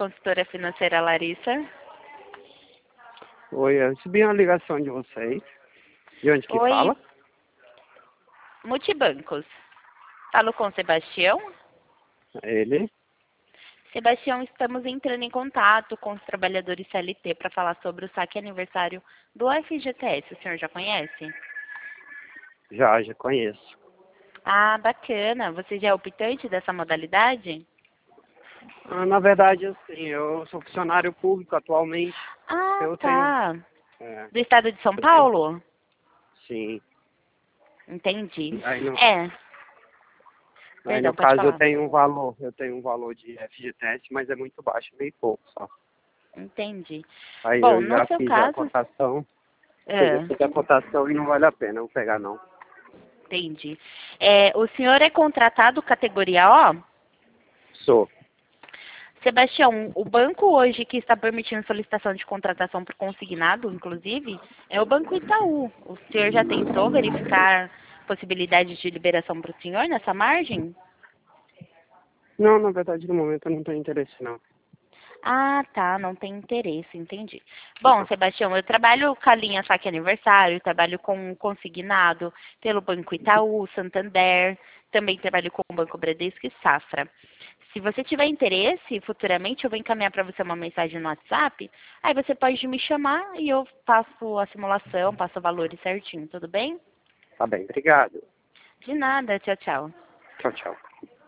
consultora financeira Larissa. Oi, eu recebi uma ligação de vocês. De onde que Oi, fala? Multibancos. Falo com o Sebastião. Ele? Sebastião, estamos entrando em contato com os trabalhadores CLT para falar sobre o saque aniversário do FGTS. O senhor já conhece? Já conheço. Ah, bacana. Você já é optante dessa modalidade? Na verdade, assim, eu sou funcionário público atualmente. Ah, Eu tenho... tá. É, Do estado de São eu tenho... Paulo? Sim. Entendi. Aí no, É, aí no perdão, pode caso falar. eu tenho um valor de FGTS, mas é muito baixo, meio pouco só. Entendi. Aí Bom, eu no já seu fiz a caso, cotação, é, fiz a cotação e não vale a pena eu pegar não. entendi. O senhor é contratado categoria O? Sou. Sebastião, o banco hoje que está permitindo solicitação de contratação por consignado, inclusive, é o Banco Itaú. O senhor já tentou verificar possibilidades de liberação para o senhor nessa margem? Não, na verdade no momento eu não tenho interesse não. Ah, tá, não tem interesse, entendi. Bom, Sebastião, eu trabalho com a linha Saque Aniversário, trabalho com consignado pelo Banco Itaú, Santander, também trabalho com o Banco Bradesco e Safra. Se você tiver interesse, futuramente eu vou encaminhar para você uma mensagem no WhatsApp, aí você pode me chamar e eu faço a simulação, passo o valores certinho, tudo bem? Tá bem, obrigado. De nada, tchau, tchau. Tchau, tchau.